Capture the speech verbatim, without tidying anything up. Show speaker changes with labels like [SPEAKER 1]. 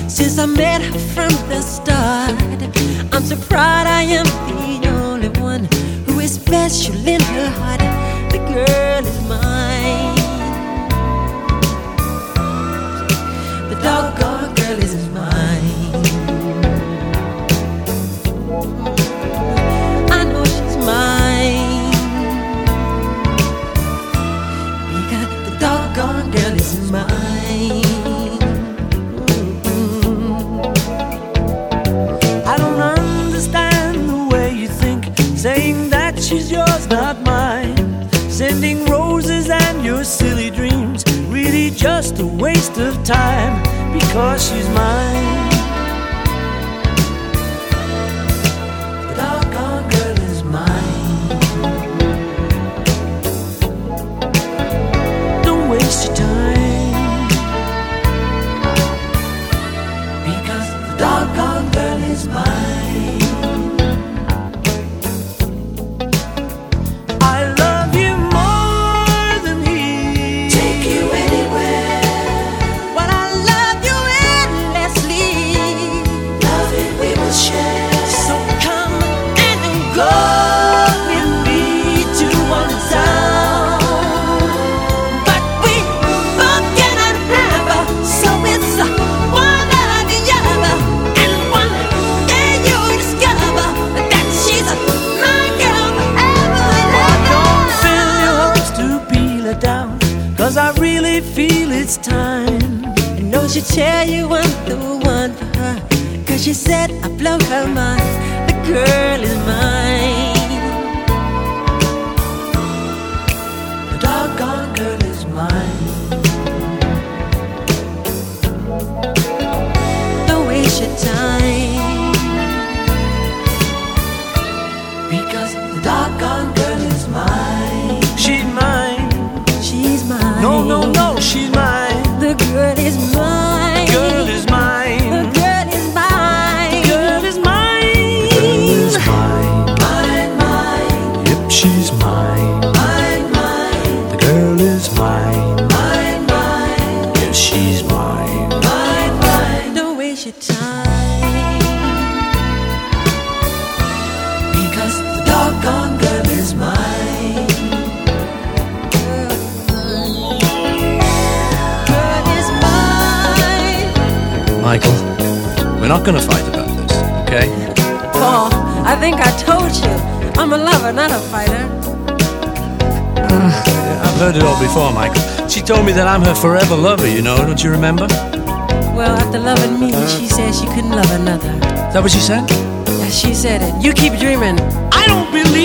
[SPEAKER 1] since I met her from the start. I'm so proud I am the only one who is special in her heart. The girl is mine. The doggone girl is mine. I know she's mine, because the doggone girl is mine.
[SPEAKER 2] Saying that she's yours, not mine. Sending roses and your silly dreams, really just a waste of time, because she's mine. The doggone girl is mine. Don't waste your time, because the doggone girl is mine. Cause I really feel it's time.
[SPEAKER 1] And don't she tell you I'm the one for her, cause she said I blow her mind. The girl is mine.
[SPEAKER 2] The doggone girl is mine.
[SPEAKER 1] Don't waste your time,
[SPEAKER 2] because the doggone girl is mine. She's mine.
[SPEAKER 1] She's mine.
[SPEAKER 2] No, no, no, she's mine.
[SPEAKER 1] The girl is mine.
[SPEAKER 2] The girl is mine.
[SPEAKER 1] The girl is mine.
[SPEAKER 2] The girl is mine. The girl is mine. Mine, mine. Yep, she's mine. Mine, mine. The girl is mine. Mine, mine. Yes, she's mine. Mine, mine.
[SPEAKER 1] Don't waste your time,
[SPEAKER 2] because the doggone girl is mine.
[SPEAKER 3] Michael, we're not gonna fight about this, okay?
[SPEAKER 1] Paul, I think I told you, I'm a lover, not a fighter.
[SPEAKER 3] Uh, I've heard it all before, Michael. She told me that I'm her forever lover, you know, don't you remember?
[SPEAKER 1] Well, after loving me, she said she couldn't love another.
[SPEAKER 3] Is that what she said?
[SPEAKER 1] Yeah, she said it. You keep dreaming.
[SPEAKER 2] I don't believe